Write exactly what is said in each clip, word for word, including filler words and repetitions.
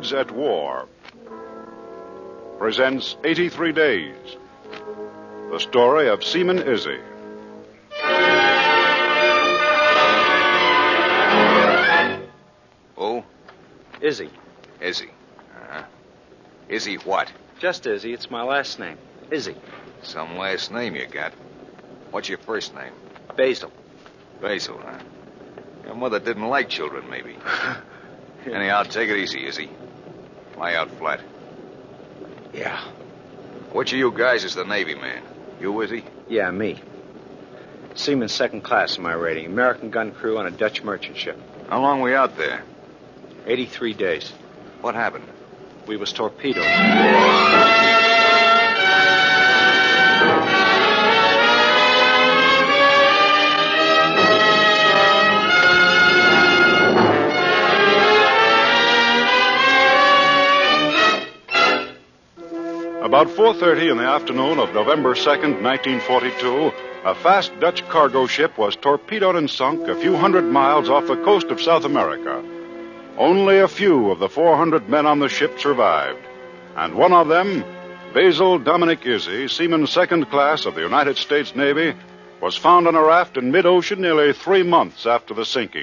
Words at War presents eighty-three days, the story of Seaman Izzy. Who? Izzy. Izzy. Uh-huh. Izzy what? Just Izzy. It's my last name. Izzy. Some last name you got. What's your first name? Basil. Basil, huh? Your mother didn't like children, maybe. Anyhow, take it easy, Izzy. Lie out flat. Yeah. Which of you guys is the Navy man? You, Izzy? Yeah, me. Seaman second class in my rating. American gun crew on a Dutch merchant ship. How long we out there? eighty-three days. What happened? We was torpedoed. About four thirty in the afternoon of November second, nineteen forty-two, a fast Dutch cargo ship was torpedoed and sunk a few hundred miles off the coast of South America. Only a few of the four hundred men on the ship survived, and one of them, Basil Dominic Izzy, seaman second class of the United States Navy, was found on a raft in mid-ocean nearly three months after the sinking.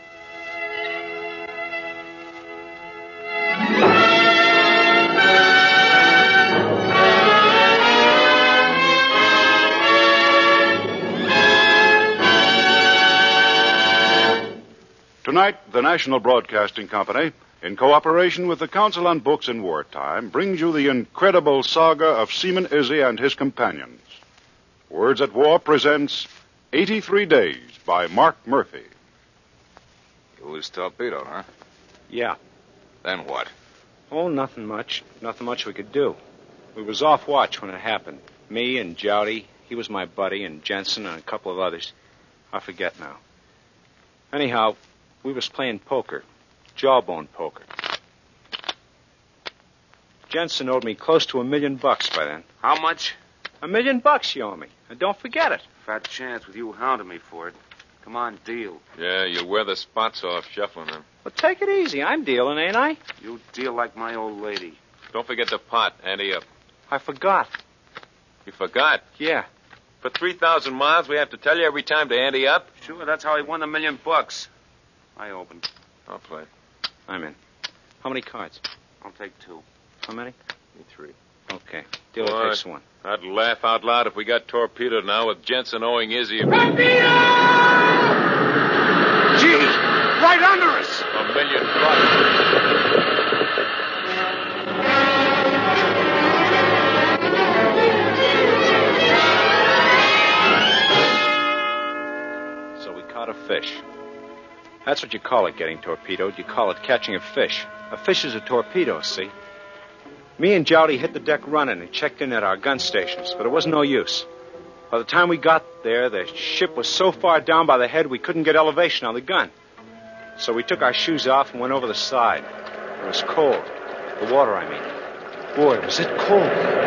Tonight, the National Broadcasting Company, in cooperation with the Council on Books in Wartime, brings you the incredible saga of Seaman Izzy and his companions. Words at War presents eighty-three days by Mark Murphy. You was torpedoed, huh? Yeah. Then what? Oh, nothing much. Nothing much we could do. We was off watch when it happened. Me and Jowdy, he was my buddy, and Jensen and a couple of others. I forget now. Anyhow, we was playing poker. Jawbone poker. Jensen owed me close to a million bucks by then. How much? A million bucks you owe me. And don't forget it. Fat chance with you hounding me for it. Come on, deal. Yeah, you'll wear the spots off shuffling them. Well, take it easy. I'm dealing, ain't I? You deal like my old lady. Don't forget the pot. Ante up. I forgot. You forgot? Yeah. For three thousand miles, we have to tell you every time to ante up? Sure, that's how he won the million bucks. I open. I'll play. I'm in. How many cards? I'll take two. How many? Me three. Okay. Dealer All right. takes one. I'd laugh out loud if we got torpedoed now with Jensen owing Izzy a Torpedo! Gee, right under us! a million bucks. So we caught a fish. That's what you call it, getting torpedoed. You call it catching a fish. A fish is a torpedo, see? Me and Jowdy hit the deck running and checked in at our gun stations, but it wasn't no use. By the time we got there, the ship was so far down by the head we couldn't get elevation on the gun. So we took our shoes off and went over the side. It was cold. The water, I mean. Boy, was it cold.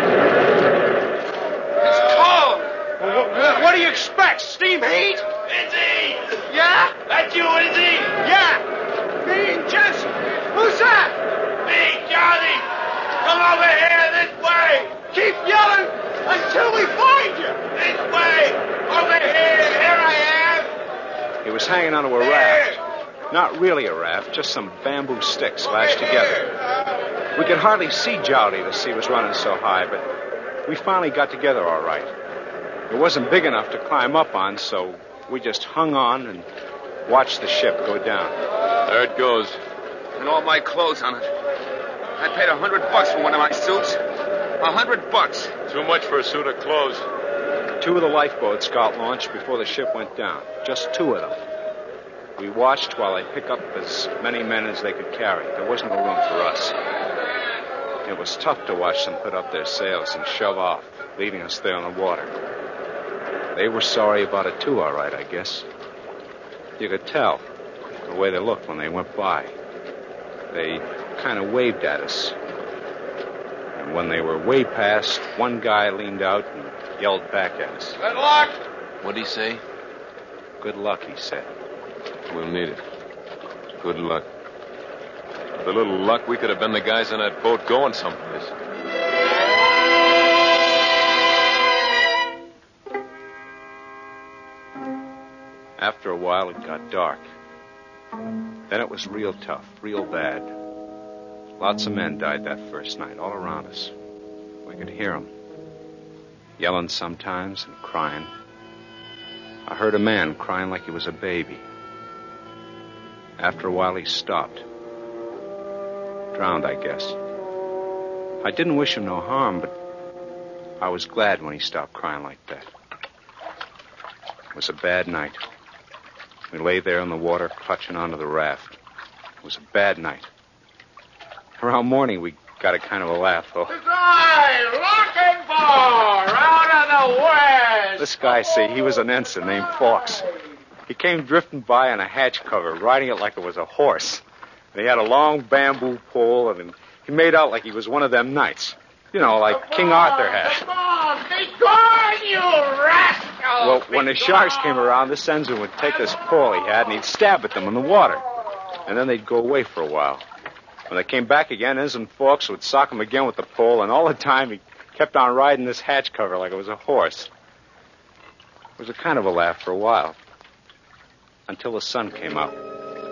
It's cold! Well, what do you expect? Steam heat? Izzy! Yeah? That's you, Izzy! Yeah! Me and Jensen. Who's that? Me, Johnny! Come over here this way! Keep yelling until we find you. This way! Over here! Here I am! He was hanging onto a raft. Not really a raft, just some bamboo sticks lashed together. We could hardly see Jowdy, the sea was running so high, but we finally got together all right. It wasn't big enough to climb up on, so we just hung on and watched the ship go down. There it goes. And all my clothes on it. I paid a hundred bucks for one of my suits. A hundred bucks. Too much for a suit of clothes. Two of the lifeboats got launched before the ship went down. Just two of them. We watched while they picked up as many men as they could carry. There wasn't no room for us. It was tough to watch them put up their sails and shove off, leaving us there in the water. They were sorry about it too, all right, I guess. You could tell the way they looked when they went by. They kind of waved at us. And when they were way past, one guy leaned out and yelled back at us. Good luck! What'd he say? Good luck, he said. We'll need it. Good luck. With a little luck, we could have been the guys on that boat going someplace. After a while, it got dark. Then it was real tough, real bad. Lots of men died that first night, all around us. We could hear them, yelling sometimes and crying. I heard a man crying like he was a baby. After a while, he stopped. Drowned, I guess. I didn't wish him no harm, but I was glad when he stopped crying like that. It was a bad night. We lay there in the water, clutching onto the raft. It was a bad night. Around morning, we got a kind of a laugh, though. This guy, looking for out of the west. This guy, see, he was an ensign named Fawkes. He came drifting by on a hatch cover, riding it like it was a horse. And he had a long bamboo pole, and he made out like he was one of them knights. You know, like King Arthur had. Come on, be gone, you rascal! Well, when the sharks came around, this ensign would take this pole he had, and he'd stab at them in the water. And then they'd go away for a while. When they came back again, Ensign Fawkes would sock him again with the pole, and all the time he kept on riding this hatch cover like it was a horse. It was a kind of a laugh for a while, until the sun came out.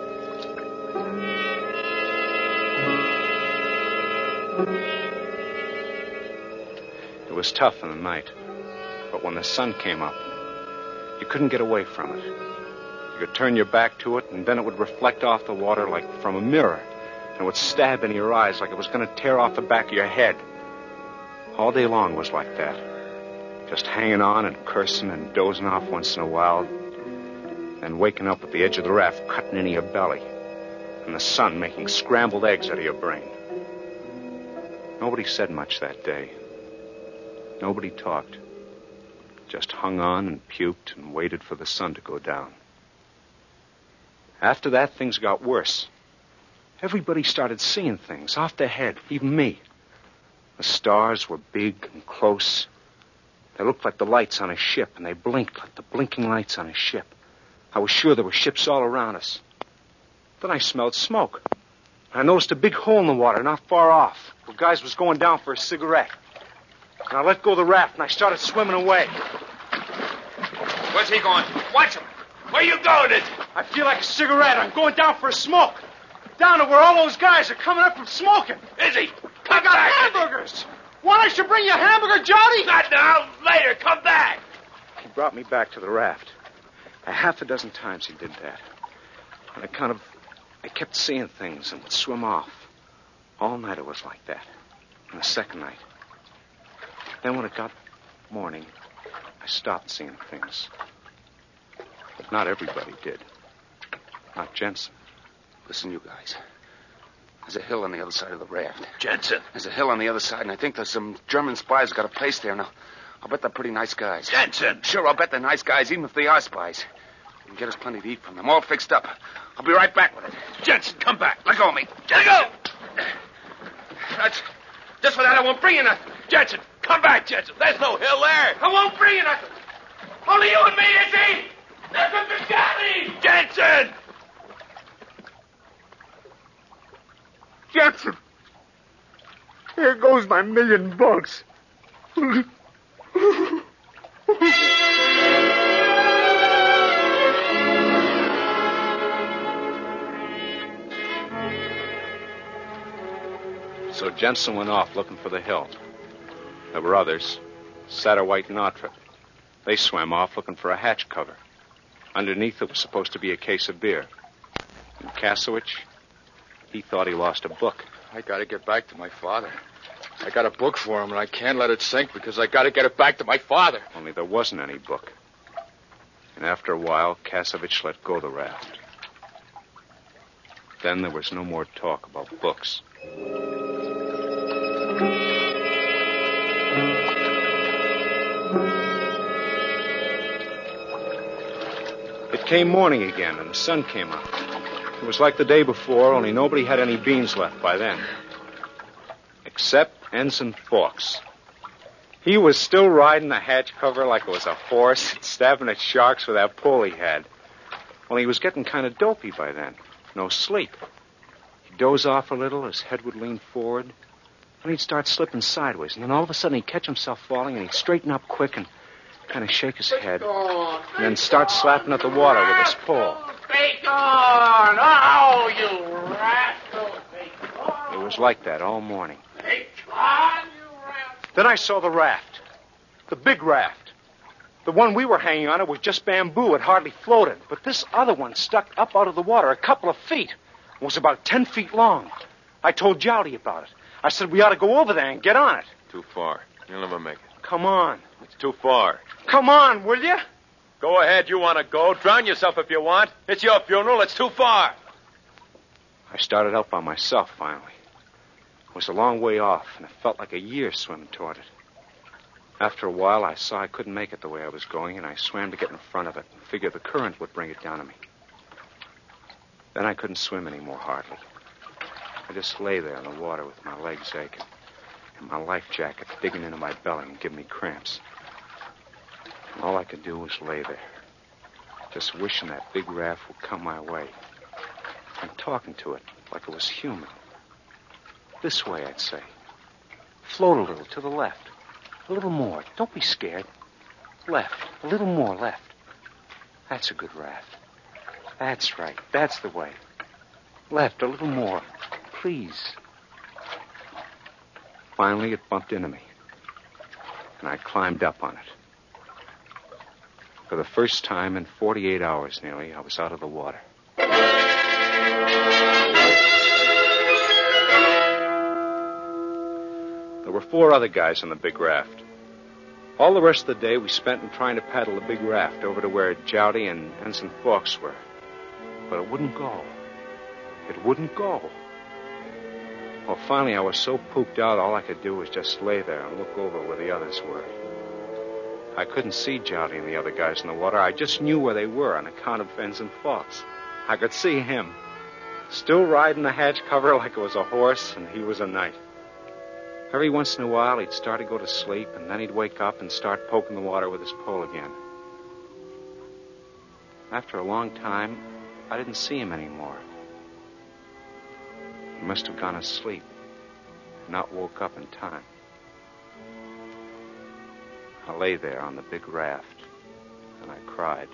It was tough in the night, but when the sun came up, you couldn't get away from it. You could turn your back to it, and then it would reflect off the water like from a mirror, and it would stab into your eyes like it was going to tear off the back of your head. All day long was like that, just hanging on and cursing and dozing off once in a while, and waking up at the edge of the raft, cutting into your belly, and the sun making scrambled eggs out of your brain. Nobody said much that day. Nobody talked. Just hung on and puked and waited for the sun to go down. After that, things got worse. Everybody started seeing things off their head, even me. The stars were big and close. They looked like the lights on a ship, and they blinked like the blinking lights on a ship. I was sure there were ships all around us. Then I smelled smoke. I noticed a big hole in the water not far off, where guys was going down for a cigarette. And I let go of the raft, and I started swimming away. Where's he going? Watch him. Where you going, Izzy? I feel like a cigarette. I'm going down for a smoke. Down to where all those guys are coming up from smoking. Izzy, I come got back. hamburgers. Why don't you bring your hamburger, Johnny? Not now. Later. Come back. He brought me back to the raft. A half a dozen times he did that. And I kind of... I kept seeing things and would swim off. All night it was like that. And the second night. Then when it got morning, I stopped seeing things. But not everybody did. Not Jensen. Listen, you guys. There's a hill on the other side of the raft. Jensen. There's a hill on the other side, and I think there's some German spies got a place there. Now, I'll bet they're pretty nice guys. Jensen. Sure, I'll bet they're nice guys, even if they are spies. We can get us plenty to eat from them, all fixed up. I'll be right back with it. Jensen, come back. Let go of me. Let go. That's... Just for that, I won't bring you nothing. Jensen, come back, Jensen. There's no hill there. I won't bring you nothing. Only you and me, Izzy. That's what you got me. Jensen. Jensen, here goes my million bucks. So Jensen went off looking for the hill. There were others. Satterwhite and Ottrip. They swam off looking for a hatch cover. Underneath it was supposed to be a case of beer. And Kasowich, he thought he lost a book. I gotta get back to my father. I got a book for him, and I can't let it sink because I gotta get it back to my father. Only there wasn't any book. And after a while, Kasowich let go of the raft. Then there was no more talk about books. It came morning again, and the sun came up. It was like the day before, only nobody had any beans left by then. Except Ensign Fawkes. He was still riding the hatch cover like it was a horse, stabbing at sharks with that pole he had. Only he was getting kind of dopey by then. No sleep. He'd He'd doze off a little, his head would lean forward, and he'd start slipping sideways. And then all of a sudden he'd catch himself falling, and he'd straighten up quick and kind of shake his head, and then start slapping at the water with his pole. Take on! Oh, you rascal! Take on! It was like that all morning. Take on, you rascal! Then I saw the raft. The big raft. The one we were hanging on, it was just bamboo. It hardly floated. But this other one stuck up out of the water a couple of feet. It was about ten feet long. I told Jowdy about it. I said we ought to go over there and get on it. Too far. You'll never make it. Come on. It's too far. Come on, will you? Go ahead. You want to go. Drown yourself if you want. It's your funeral. It's too far. I started out by myself, finally. It was a long way off, and it felt like a year swimming toward it. After a while, I saw I couldn't make it the way I was going, and I swam to get in front of it and figured the current would bring it down to me. Then I couldn't swim anymore, hardly. I just lay there in the water with my legs aching and my life jacket digging into my belly and giving me cramps. And all I could do was lay there, just wishing that big raft would come my way and talking to it like it was human. This way, I'd say. Float a little to the left. A little more. Don't be scared. Left. A little more left. That's a good raft. That's right. That's the way. Left. A little more. Please. Finally, it bumped into me. And I climbed up on it. For the first time in forty-eight hours nearly, I was out of the water. There were four other guys on the big raft. All the rest of the day we spent in trying to paddle the big raft over to where Jowdy and Ensign Fawkes were. But it wouldn't go. It wouldn't go. Well, finally I was so pooped out, all I could do was just lay there and look over where the others were. I couldn't see Jowdy and the other guys in the water. I just knew where they were on account of Ensign Fawkes. I could see him, still riding the hatch cover like it was a horse, and he was a knight. Every once in a while, he'd start to go to sleep, and then he'd wake up and start poking the water with his pole again. After a long time, I didn't see him anymore. He must have gone to sleep, and not woke up in time. I lay there on the big raft, and I cried.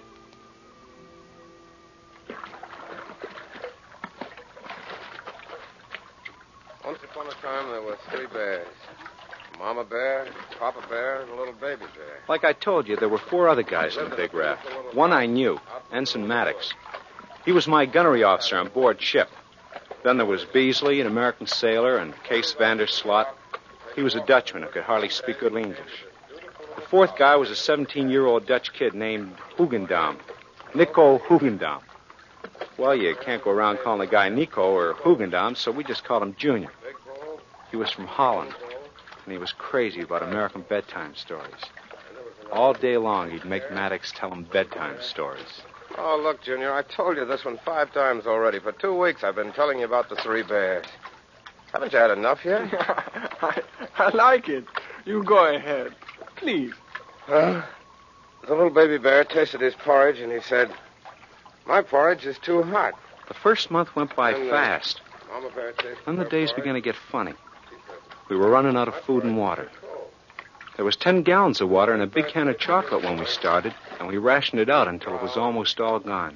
Once upon a time, there were three bears. Mama bear, Papa bear, and a little baby bear. Like I told you, there were four other guys in the big raft. One I knew, Ensign Maddox. He was my gunnery officer on board ship. Then there was Beasley, an American sailor, and Case Vanderslot. He was a Dutchman who could hardly speak good English. The fourth guy was a seventeen-year-old Dutch kid named Hugendam, Nico Hugendam. Well, you can't go around calling the guy Nico or Hugendam, so we just called him Junior. He was from Holland, and he was crazy about American bedtime stories. All day long, he'd make Maddox tell him bedtime stories. Oh, look, Junior, I told you this one five times already. For two weeks, I've been telling you about the three bears. Haven't you had enough yet? I, I like it. You go ahead. Please. Well, the little baby bear tasted his porridge, and he said, "My porridge is too hot." The first month went by And, uh, fast. Mama bear tasted Then the her days porridge. began to get funny. We were running out of food and water. There was ten gallons of water and a big can of chocolate when we started, and we rationed it out until it was almost all gone.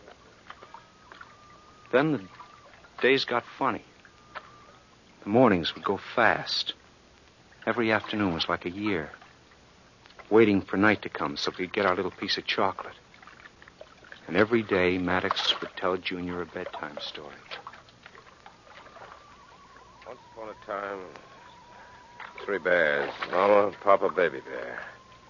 Then the days got funny. The mornings would go fast. Every afternoon was like a year, waiting for night to come so we could get our little piece of chocolate. And every day, Maddox would tell Junior a bedtime story. Once upon a time, three bears. Mama, Papa, baby bear.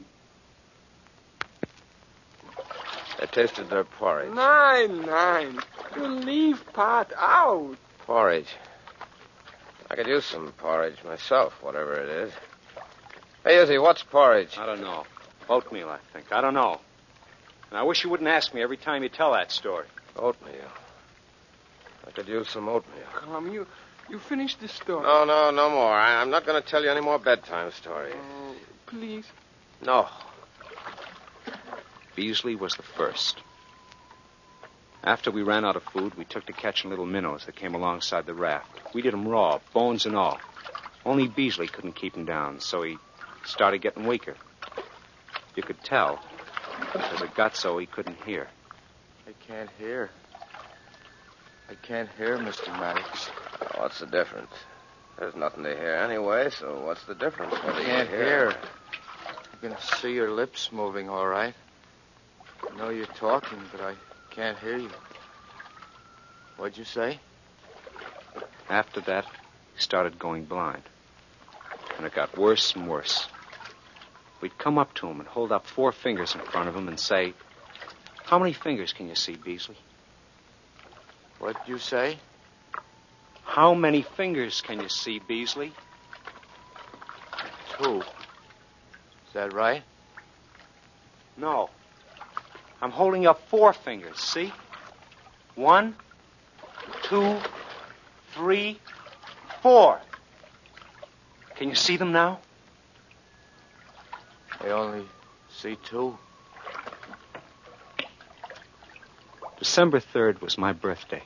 They tasted their porridge. Nine, nine. You leave part out. Porridge. I could use some porridge myself, whatever it is. Hey, Izzy, what's porridge? I don't know. Oatmeal, I think. I don't know. And I wish you wouldn't ask me every time you tell that story. Oatmeal. I could use some oatmeal. Come, you, you finish the story. No, no, no more. I, I'm not going to tell you any more bedtime stories. Oh, please. No. Beasley was the first. After we ran out of food, we took to catching little minnows that came alongside the raft. We did 'em raw, bones and all. Only Beasley couldn't keep 'em down, so he started getting weaker. You could tell, because it got so he couldn't hear. I can't hear. I can't hear, Mister Maddox. Oh, what's the difference? There's nothing to hear anyway, so what's the difference? What I do can't you hear. I can see your lips moving all right. I know you're talking, but I can't hear you. What'd you say? After that, he started going blind. And it got worse and worse. We'd come up to him and hold up four fingers in front of him and say, "How many fingers can you see, Beasley?" What'd you say? "How many fingers can you see, Beasley?" Two. Is that right? No. I'm holding up four fingers, see? One, two, three, four. Can you see them now? I only see two. December third was my birthday.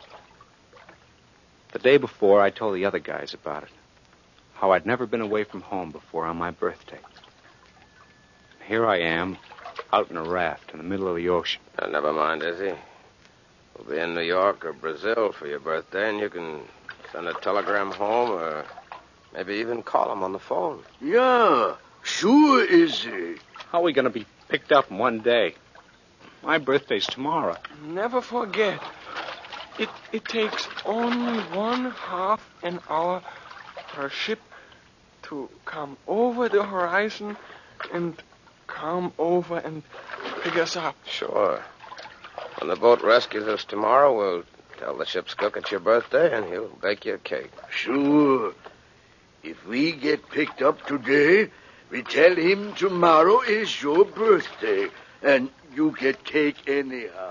The day before, I told the other guys about it. How I'd never been away from home before on my birthday. Here I am, out in a raft in the middle of the ocean. Uh, never mind, Izzy. We'll be in New York or Brazil for your birthday, and you can send a telegram home or maybe even call them on the phone. Yeah, sure, Izzy. How are we going to be picked up in one day? My birthday's tomorrow. Never forget, it it takes only one half an hour per ship to come over the horizon and come over and pick us up. Sure. When the boat rescues us tomorrow, we'll tell the ship's cook it's your birthday, and he'll bake you a cake. Sure. If we get picked up today, we tell him tomorrow is your birthday, and you get cake anyhow.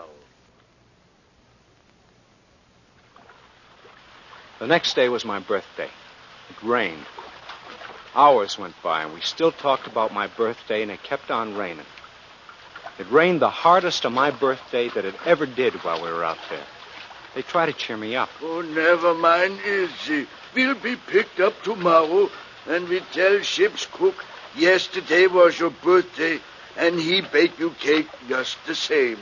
The next day was my birthday. It rained. Hours went by, and we still talked about my birthday, and it kept on raining. It rained the hardest on my birthday that it ever did while we were out there. They tried to cheer me up. Oh, never mind, Izzy. We'll be picked up tomorrow, and we tell ship's cook yesterday was your birthday, and he baked you cake just the same.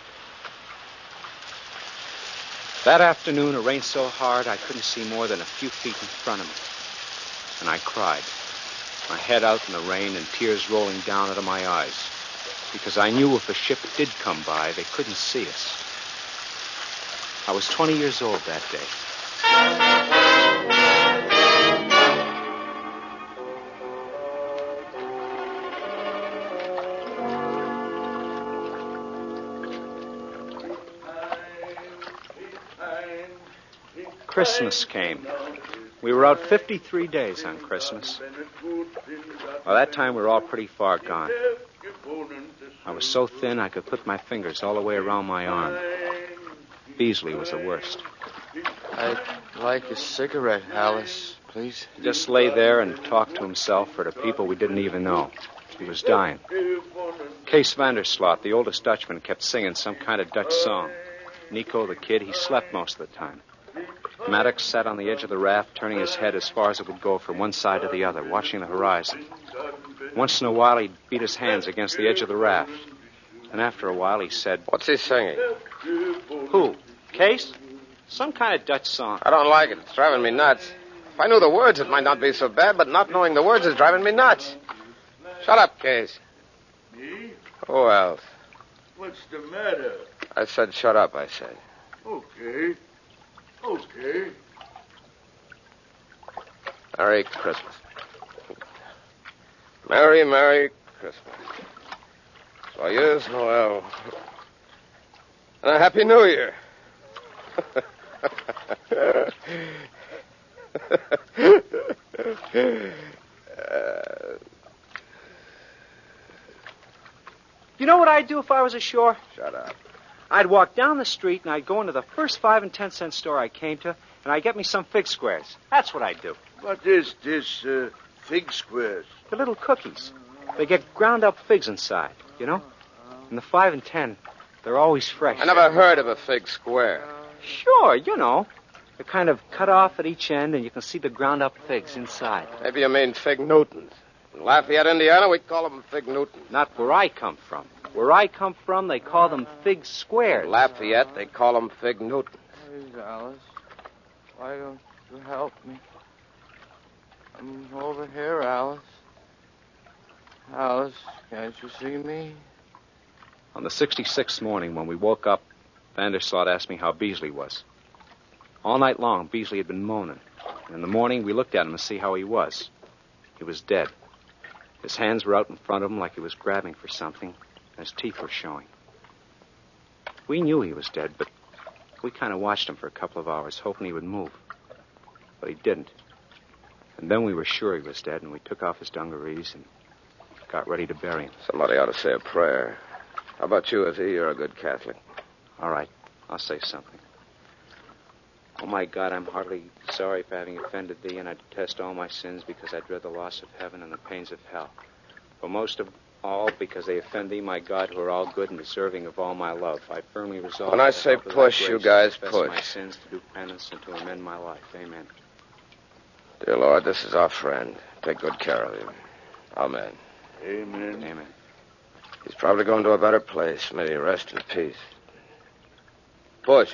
That afternoon, it rained so hard I couldn't see more than a few feet in front of me. And I cried, my head out in the rain and tears rolling down out of my eyes, because I knew if a ship did come by, they couldn't see us. I was twenty years old that day. Christmas came. We were out fifty-three days on Christmas. By that time, we were all pretty far gone. I was so thin I could put my fingers all the way around my arm. Beasley was the worst. I'd like a cigarette, Alice, please. He just lay there and talked to himself or to people we didn't even know. He was dying. Kees Vanderslot, the oldest Dutchman, kept singing some kind of Dutch song. Nico, the kid, he slept most of the time. Maddox sat on the edge of the raft, turning his head as far as it would go from one side to the other, watching the horizon. Once in a while, he'd beat his hands against the edge of the raft. And after a while, he said, "What's he singing?" "Who? Kees? Some kind of Dutch song." "I don't like it. It's driving me nuts. If I knew the words, it might not be so bad, but not knowing the words is driving me nuts. Shut up, Kees." Me? Who else? What's the matter? I said shut up, I said. Okay. Okay. Merry Christmas. Merry, Merry Christmas. Joyeux Noel. And a Happy New Year. uh, You know what I'd do if I was ashore? Shut up. I'd walk down the street and I'd go into the first five and ten cent store I came to, and I'd get me some fig squares. That's what I'd do. What is this, uh, fig squares? The little cookies. They get ground up figs inside, you know? And the five and ten, They're always fresh. I never heard of a fig square. Sure, you know. They're kind of cut off at each end, and you can see the ground-up figs inside. Maybe you mean fig Newtons. In Lafayette, Indiana, we call them fig Newtons. Not where I come from. Where I come from, they call them fig squares. In Lafayette, they call them fig Newtons. Please, Alice, why don't you help me? I'm over here, Alice. Alice, can't you see me? On the sixty-sixth morning, when we woke up, Vanderslot asked me how Beasley was. All night long, Beasley had been moaning. And in the morning, we looked at him to see how he was. He was dead. His hands were out in front of him like he was grabbing for something, and his teeth were showing. We knew he was dead, but we kind of watched him for a couple of hours, hoping he would move. But he didn't. And then we were sure he was dead, and we took off his dungarees and got ready to bury him. Somebody ought to say a prayer. How about you, Izzy? You're a good Catholic. All right, I'll say something. Oh, my God, I'm heartily sorry for having offended thee, and I detest all my sins because I dread the loss of heaven and the pains of hell. But most of all, because they offend thee, my God, who are all good and deserving of all my love. I firmly resolve... When I say push, you guys push. my sins, to do penance, and to amend my life. Amen. Dear Lord, this is our friend. Take good care of him. Amen. Amen. Amen. He's probably going to a better place. May he rest in peace. Push.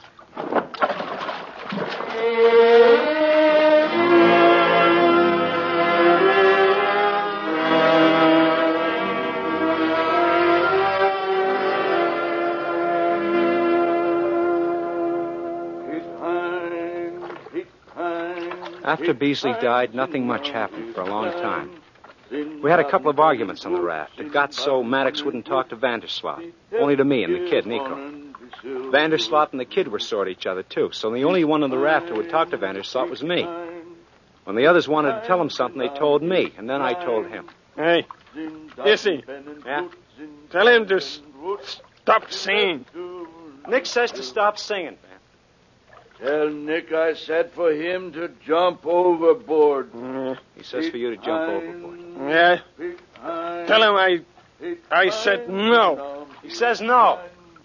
After Beasley died, nothing much happened for a long time. We had a couple of arguments on the raft. It got so Maddox wouldn't talk to Vanderslot, only to me and the kid, Nico. Vanderslot and the kid were sore at each other, too, so the only one on the raft who would talk to Vanderslot was me. When the others wanted to tell him something, they told me, and then I told him. Hey, Izzy. Yeah? Tell him to s- stop singing. Nick says to stop singing. Tell Nick I said for him to jump overboard. Mm, He says for you to jump overboard. yeah. Tell him I, I said no. He says no.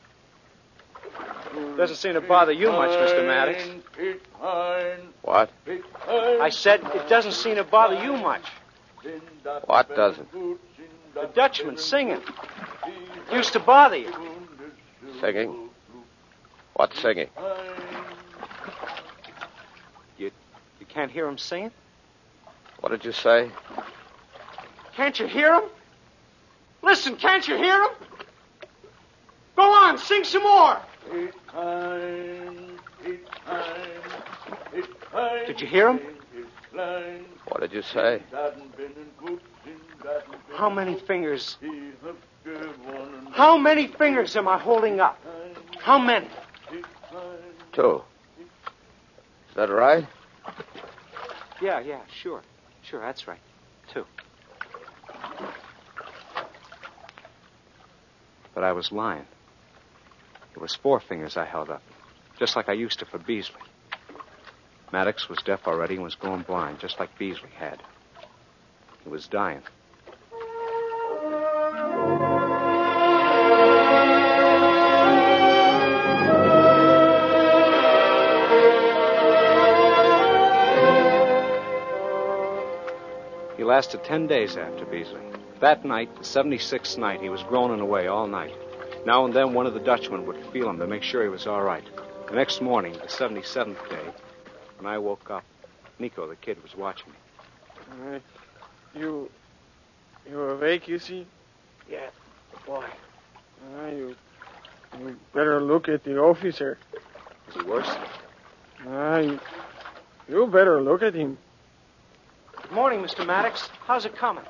Doesn't seem to bother you much, Mister Maddox. What? I said it doesn't seem to bother you much. What doesn't? The Dutchman singing. Used to bother you. Singing? What singing? You, you can't hear him singing? What did you say? Can't you hear him? Listen, can't you hear him? Go on, sing some more. Did you hear him? What did you say? How many fingers? How many fingers am I holding up? How many? Two. Is that right? Yeah, yeah, sure. Sure, that's right. Two. But I was lying. It was four fingers I held up, just like I used to for Beasley. Maddox was deaf already and was going blind, just like Beasley had. He was dying. He lasted ten days after Beasley. That night, the seventy-sixth night, he was groaning away all night. Now and then, one of the Dutchmen would feel him to make sure he was all right. The next morning, the seventy-seventh day, when I woke up, Nico, the kid, was watching me. All right. You, you're awake, you see? Yeah, boy. Uh, you, you better look at the officer. Is he worse? Uh, you, you better look at him. Good morning, Mister Maddox. How's it coming?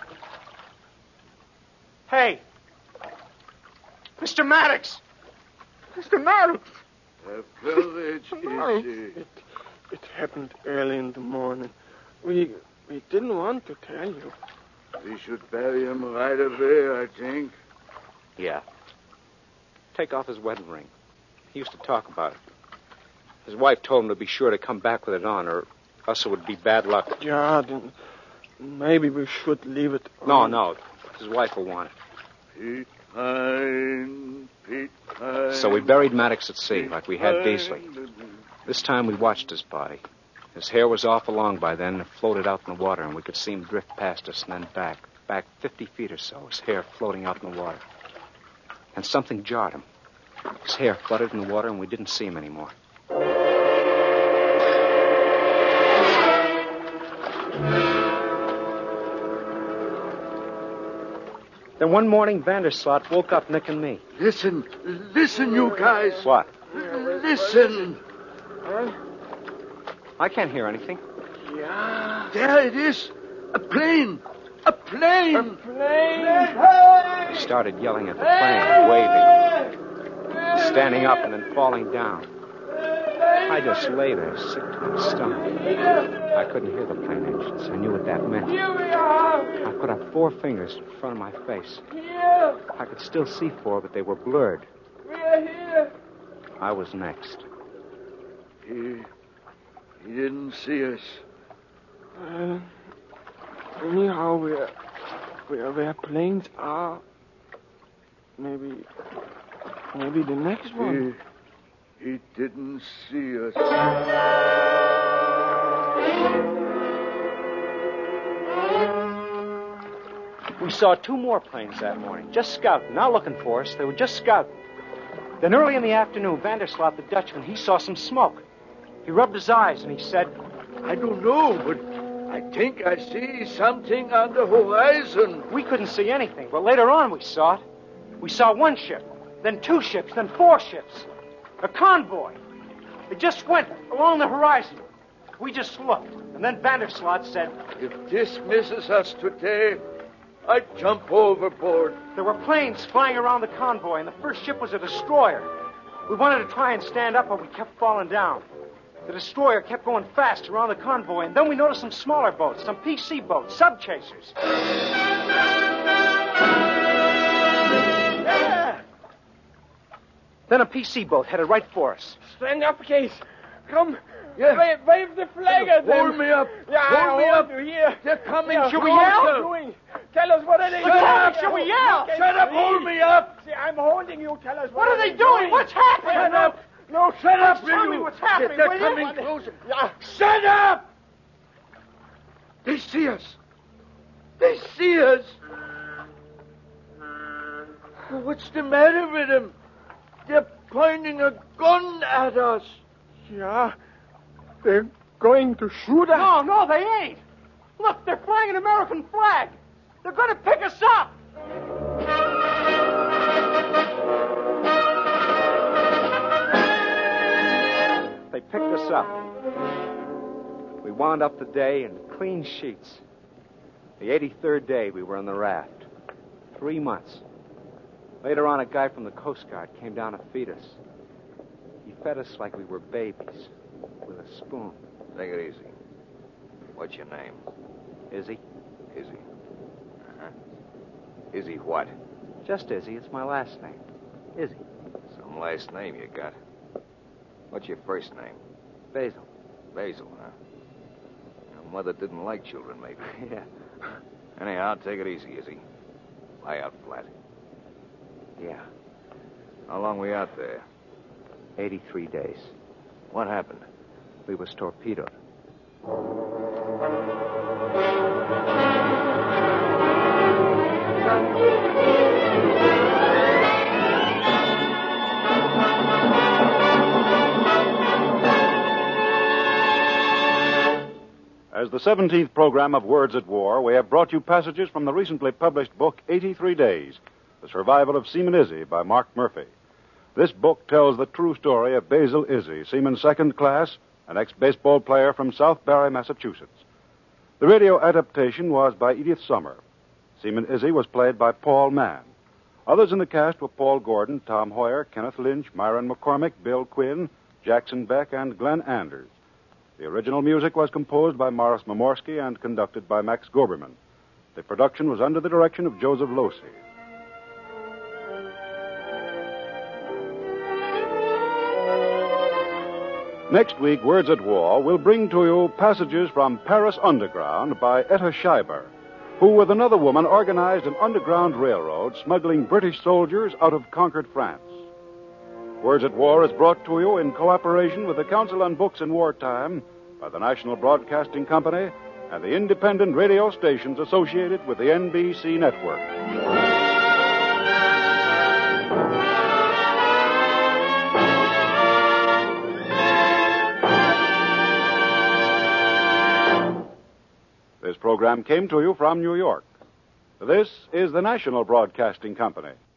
Hey. Mister Maddox. Mister Maddox. A privilege Oh, is it, it happened early in the morning. We we didn't want to tell you. We should bury him right away, I think. Yeah. Take off his wedding ring. He used to talk about it. His wife told him to be sure to come back with it on, or else it would be bad luck. Yeah, then maybe we should leave it on. No, no. His wife will want it. Pete Pine, Pete Pine. So we buried Maddox at sea, like we had Beasley. This time we watched his body. His hair was awful long by then, and it floated out in the water, and we could see him drift past us and then back, back fifty feet or so, his hair floating out in the water. And something jarred him. His hair fluttered in the water, and we didn't see him anymore. Then one morning, Vanderslot woke up Nick and me. Listen, listen, you guys. What? Listen. Huh? I can't hear anything. Yeah. There it is. A plane. A plane. A plane. He started yelling at the plane, waving, standing up and then falling down. I just lay there, sick to my stomach. I couldn't hear the plane engines. I knew what that meant. Here we are. I put up four fingers in front of my face. Here. I could still see four, but they were blurred. We're here. I was next. He, he didn't see us. Uh, anyhow, we're, we're where planes are. Maybe, maybe the next one. He, he didn't see us. We saw two more planes that morning, just scouting, not looking for us. They were just scouting. Then early in the afternoon, Vanderslot, the Dutchman, he saw some smoke. He rubbed his eyes and he said, I don't know, but I think I see something on the horizon. We couldn't see anything, but later on we saw it. We saw one ship, then two ships, then four ships. A convoy. It just went along the horizon. We just looked. And then Vanderslot said, If this misses us today, I'd jump overboard. There were planes flying around the convoy, and the first ship was a destroyer. We wanted to try and stand up, but we kept falling down. The destroyer kept going fast around the convoy, and then we noticed some smaller boats, some P C boats, sub-chasers. Yeah. Then a P C boat headed right for us. Stand up, Case. Come. Yeah. Wave, wave the flag at them. Hold me up. Yeah, Hold I me hold up. you here. They're coming. Yeah, Should what we are yell? you doing? Tell us what are they Shut doing? up. Should we yell? Shut up. Hold me up. See, I'm holding you. Tell us what, What are they doing? What's happening? Shut up. No, shut up, Tell will me you? what's happening, They're will coming you? closer. Yeah. Shut up! They see us. They see us. What's the matter with them? They're pointing a gun at us. Yeah. They're going to shoot us. No, no, they ain't. Look, they're flying an American flag. They're going to pick us up. They picked us up. We wound up the day in clean sheets. The eighty-third day we were on the raft. Three months. Later on, a guy from the Coast Guard came down to feed us. He fed us like we were babies, with a spoon. Take it easy. What's your name? Izzy? Izzy. Uh-huh. Izzy what? Just Izzy. It's my last name. Izzy. Some last name you got. What's your first name? Basil. Basil, huh? Your mother didn't like children, maybe. Yeah. Anyhow, take it easy, Izzy. Lie out flat. Yeah. How long were you out there? eighty-three days. What happened? We was torpedoed. As the seventeenth program of Words at War, we have brought you passages from the recently published book, eighty-three days, The Survival of Seaman Izzy by Mark Murphy. This book tells the true story of Basil Izzy, seaman second class, an ex-baseball player from South Barry, Massachusetts. The radio adaptation was by Edith Summer. Seaman Izzy was played by Paul Mann. Others in the cast were Paul Gordon, Tom Hoyer, Kenneth Lynch, Myron McCormick, Bill Quinn, Jackson Beck, and Glenn Anders. The original music was composed by Morris Momorsky and conducted by Max Goberman. The production was under the direction of Joseph Losey. Next week, Words at War will bring to you passages from Paris Underground by Etta Schreiber, who with another woman organized an underground railroad smuggling British soldiers out of conquered France. Words at War is brought to you in cooperation with the Council on Books in Wartime by the National Broadcasting Company and the independent radio stations associated with the N B C network. This program came to you from New York. This is the National Broadcasting Company.